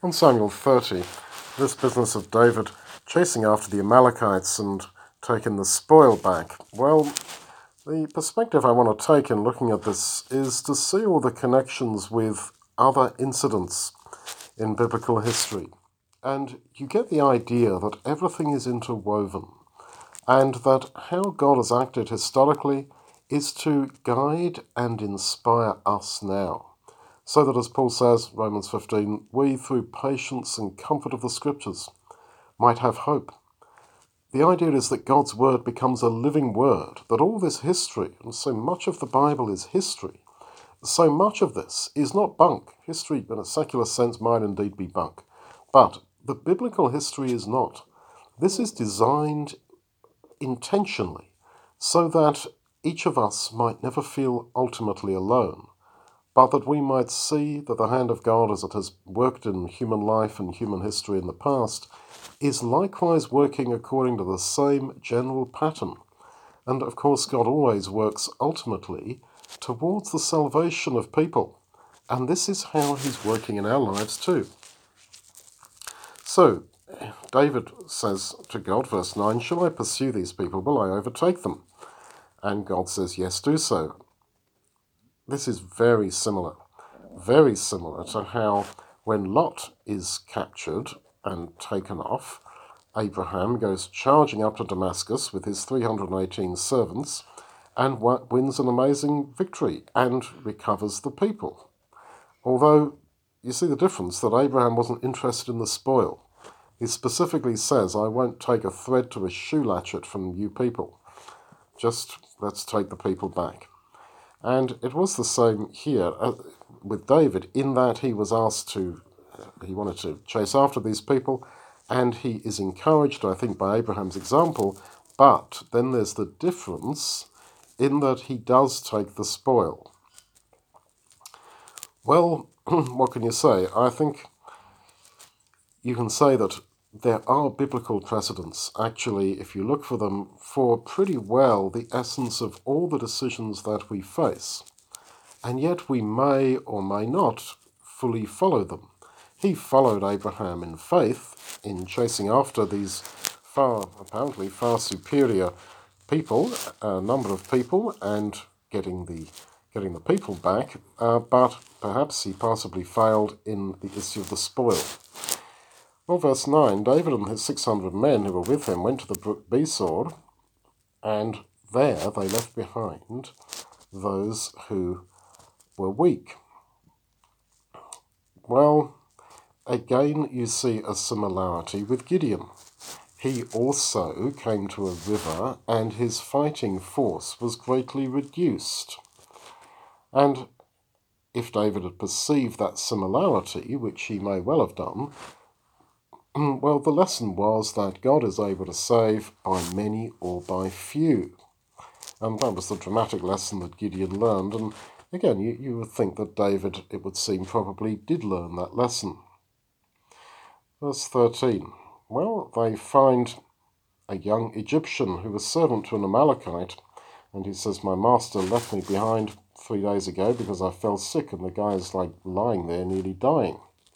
On Samuel 30, this business of David chasing after the Amalekites and taking the spoil back, well, the perspective I want to take in looking at this is to see all the connections with other incidents in biblical history. And you get the idea that everything is interwoven, and that how God has acted historically is to guide and inspire us now. So that, as Paul says, Romans 15, we, through patience and comfort of the Scriptures, might have hope. The idea is that God's Word becomes a living Word, that all this history, and so much of the Bible is history, so much of this is not bunk. History, in a secular sense, might indeed be bunk. But the biblical history is not. This is designed intentionally so that each of us might never feel ultimately alone, but that we might see that the hand of God, as it has worked in human life and human history in the past, is likewise working according to the same general pattern. And of course, God always works ultimately towards the salvation of people. And this is how he's working in our lives too. So, David says to God, verse 9, "Shall I pursue these people? Will I overtake them?" And God says, "Yes, do so." This is very similar to how when Lot is captured and taken off, Abraham goes charging up to Damascus with his 318 servants and wins an amazing victory and recovers the people. Although, you see the difference, that Abraham wasn't interested in the spoil. He specifically says, "I won't take a thread to a shoe latchet from you people. Just let's take the people back." And it was the same here with David, in that he was asked to, he wanted to chase after these people, and he is encouraged, I think, by Abraham's example, but then there's the difference in that he does take the spoil. Well, what can you say? I think you can say that there are biblical precedents, actually, if you look for them, for pretty well the essence of all the decisions that we face. And yet we may or may not fully follow them. He followed Abraham in faith, in chasing after these apparently far superior people, a number of people, and getting the people back, but perhaps he possibly failed in the issue of the spoil. Well, verse 9, David and his 600 men who were with him went to the brook Besor, and there they left behind those who were weak. Well, again you see a similarity with Gideon. He also came to a river, and his fighting force was greatly reduced. And if David had perceived that similarity, which he may well have done, well, the lesson was that God is able to save by many or by few. And that was the dramatic lesson that Gideon learned. And again, you would think that David, it would seem, probably did learn that lesson. Verse 13. Well, they find a young Egyptian who was servant to an Amalekite, and he says, "My master left me behind 3 days ago because I fell sick," and the guy is like lying there nearly dying.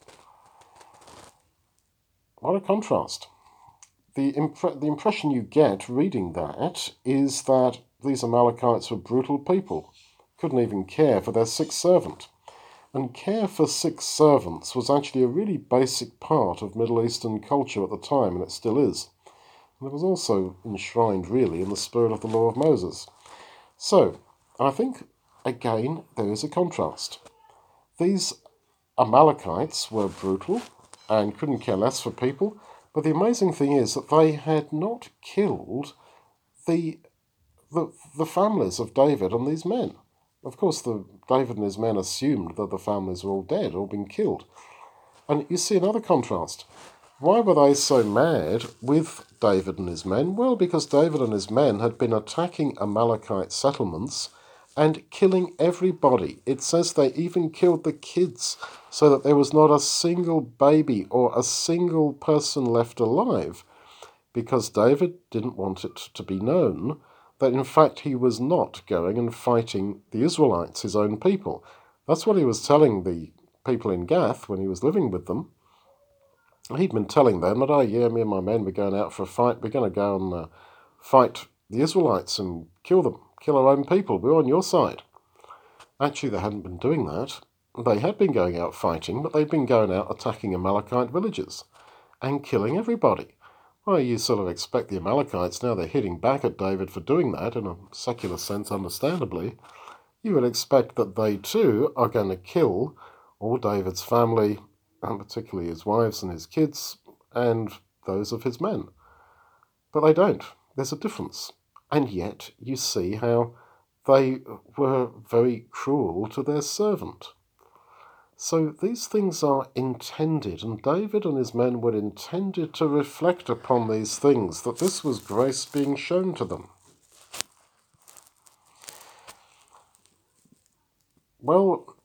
What a contrast. The impression you get reading that is that these Amalekites were brutal people, couldn't even care for their sick servant. And care for sick servants was actually a really basic part of Middle Eastern culture at the time, and it still is. And it was also enshrined, really, in the spirit of the law of Moses. So, I think, again, there is a contrast. These Amalekites were brutal and couldn't care less for people, but the amazing thing is that they had not killed the families of David and these men. Of course, David and his men assumed that the families were all dead or been killed. And you see another contrast. Why were they so mad with David and his men? Well, because David and his men had been attacking Amalekite settlements and killing everybody. It says they even killed the kids, so that there was not a single baby or a single person left alive, because David didn't want it to be known that in fact he was not going and fighting the Israelites, his own people. That's what he was telling the people in Gath when he was living with them. He'd been telling them that, oh yeah, me and my men, we're going out for a fight. We're going to go and fight the Israelites and kill them, kill our own people. We're on your side. Actually, they hadn't been doing that. They had been going out fighting, but they'd been going out attacking Amalekite villages and killing everybody. Well, you sort of expect the Amalekites, now they're hitting back at David for doing that, in a secular sense, understandably. You would expect that they too are going to kill all David's family, and particularly his wives and his kids, and those of his men. But they don't. There's a difference. And yet you see how they were very cruel to their servant. So these things are intended, and David and his men were intended to reflect upon these things, that this was grace being shown to them. Well,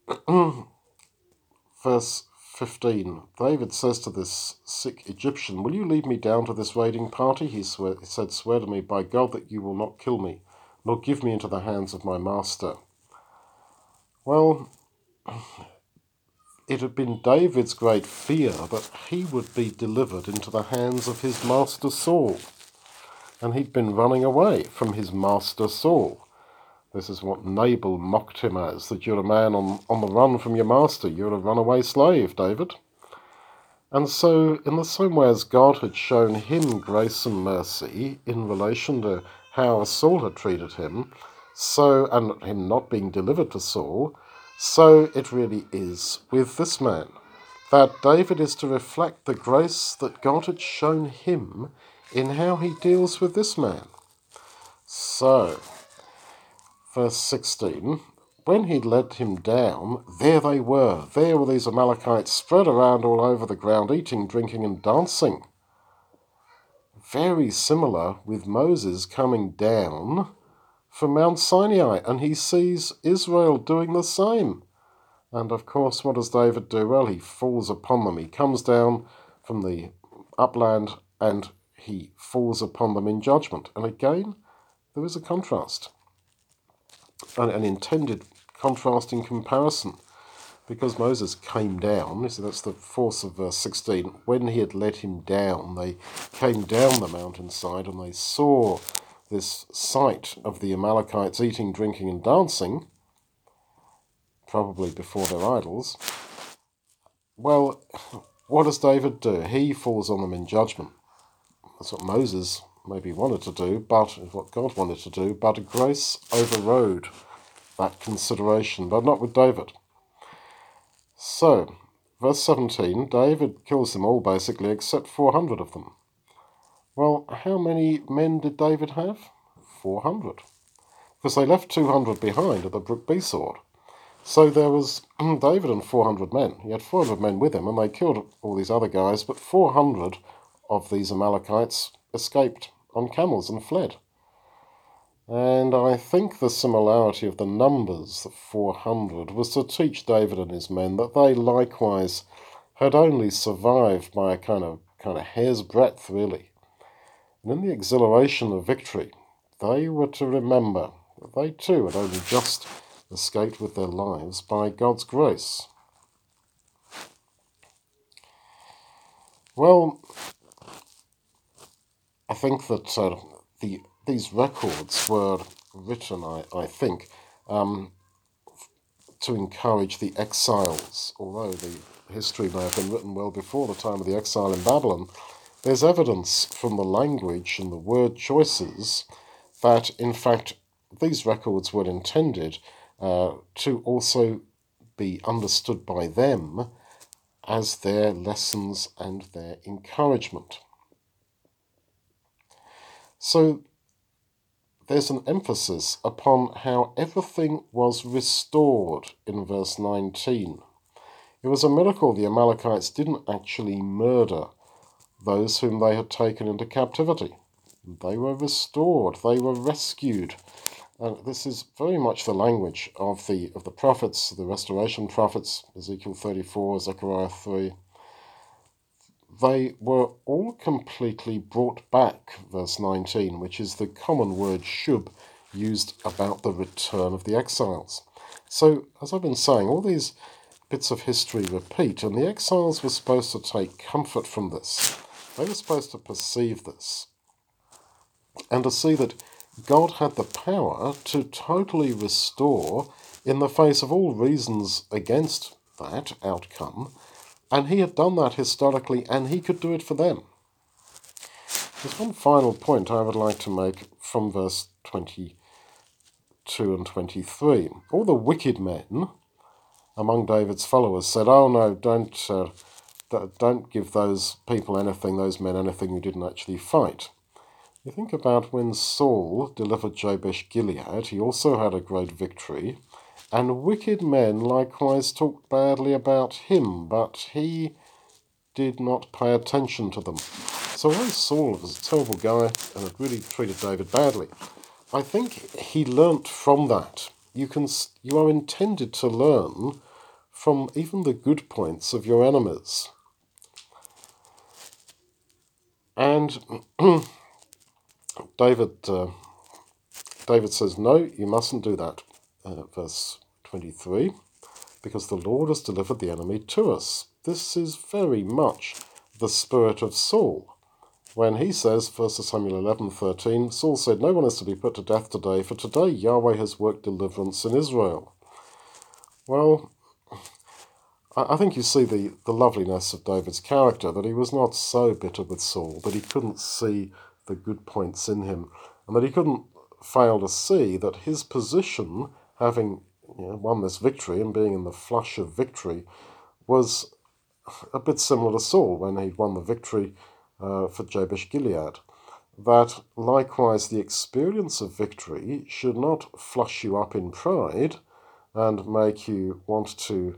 verse 15, David says to this sick Egyptian, will you lead me down to this raiding party? He said, swear to me by God that you will not kill me, nor give me into the hands of my master. Well, it had been David's great fear that he would be delivered into the hands of his master Saul. And he'd been running away from his master Saul. This is what Nabal mocked him as, that you're a man on the run from your master. You're a runaway slave, David. And so, in the same way as God had shown him grace and mercy in relation to how Saul had treated him, so, and him not being delivered to Saul, so it really is with this man, that David is to reflect the grace that God had shown him in how he deals with this man. So, verse 16, when he'd led him down, there they were. There were these Amalekites spread around all over the ground, eating, drinking, and dancing. Very similar with Moses coming down from Mount Sinai, and he sees Israel doing the same. And of course, what does David do? Well, he falls upon them. He comes down from the upland and he falls upon them in judgment. And again, there is a contrast, an intended contrasting comparison, because Moses came down. So that's the force of verse 16. When he had led him down, they came down the mountainside and they saw this sight of the Amalekites eating, drinking, and dancing, probably before their idols. Well, what does David do? He falls on them in judgment. That's what Moses maybe wanted to do, but what God wanted to do, but grace overrode that consideration, but not with David. So, verse 17, David kills them all basically, except 400 of them. Well, how many men did David have? 400. Because they left 200 behind at the Brook Besor. So there was David and 400 men. He had 400 men with him, and they killed all these other guys, but 400 of these Amalekites escaped on camels and fled. And I think the similarity of the numbers, the 400, was to teach David and his men that they likewise had only survived by a kind of hair's breadth, really. And in the exhilaration of victory, they were to remember that they too had only just escaped with their lives by God's grace. Well, I think that these records were written, I think, to encourage the exiles. Although the history may have been written well before the time of the exile in Babylon, there's evidence from the language and the word choices that, in fact, these records were intended to also be understood by them as their lessons and their encouragement. So there's an emphasis upon how everything was restored in verse 19. It was a miracle the Amalekites didn't actually murder those whom they had taken into captivity. They were restored, they were rescued. And this is very much the language of the prophets, the restoration prophets, Ezekiel 34, Zechariah 3. They were all completely brought back, verse 19, which is the common word shub used about the return of the exiles. So, as I've been saying, all these bits of history repeat, and the exiles were supposed to take comfort from this. They were supposed to perceive this and to see that God had the power to totally restore in the face of all reasons against that outcome, and he had done that historically, and he could do it for them. There's one final point I would like to make from verse 22 and 23. All the wicked men among David's followers said, "Oh no, don't give those people anything, those men anything who didn't actually fight." You think about when Saul delivered Jabesh Gilead, he also had a great victory, and wicked men likewise talked badly about him, but he did not pay attention to them. So although Saul was a terrible guy and had really treated David badly, I think he learnt from that. You are intended to learn from even the good points of your enemies. And David says, no, you mustn't do that. Verse 23, because the Lord has delivered the enemy to us. This is very much the spirit of Saul. When he says, 1 Samuel 11:13, Saul said, "No one is to be put to death today, for today Yahweh has worked deliverance in Israel." Well, I think you see the loveliness of David's character, that he was not so bitter with Saul, that he couldn't see the good points in him, and that he couldn't fail to see that his position, having won this victory and being in the flush of victory, was a bit similar to Saul when he'd won the victory for Jabesh Gilead. That likewise the experience of victory should not flush you up in pride and make you want to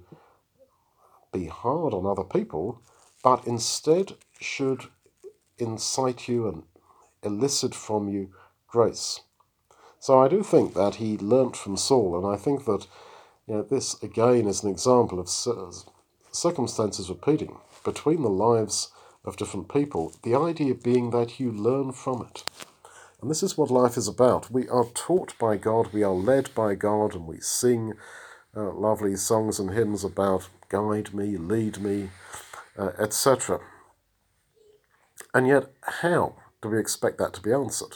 be hard on other people, but instead should incite you and elicit from you grace. So I do think that he learnt from Saul, and I think that this again is an example of circumstances repeating between the lives of different people, the idea being that you learn from it. And this is what life is about. We are taught by God, we are led by God, and we sing lovely songs and hymns about guide me, lead me, etc. And yet, how do we expect that to be answered?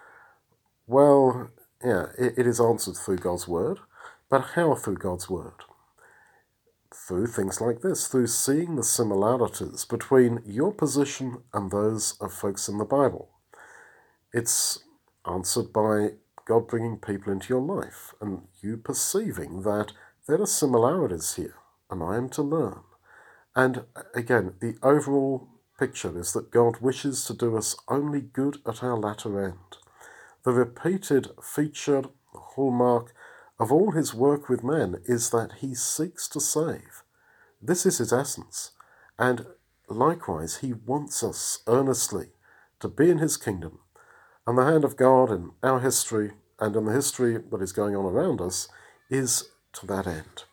Well, it is answered through God's word, but how through God's word? Through things like this, through seeing the similarities between your position and those of folks in the Bible. It's answered by God bringing people into your life and you perceiving that there are similarities here and I am to learn. And again, the overall picture is that God wishes to do us only good at our latter end. The repeated feature, the hallmark of all his work with men is that he seeks to save. This is his essence. And likewise, he wants us earnestly to be in his kingdom. And the hand of God in our history and in the history that is going on around us is to that end.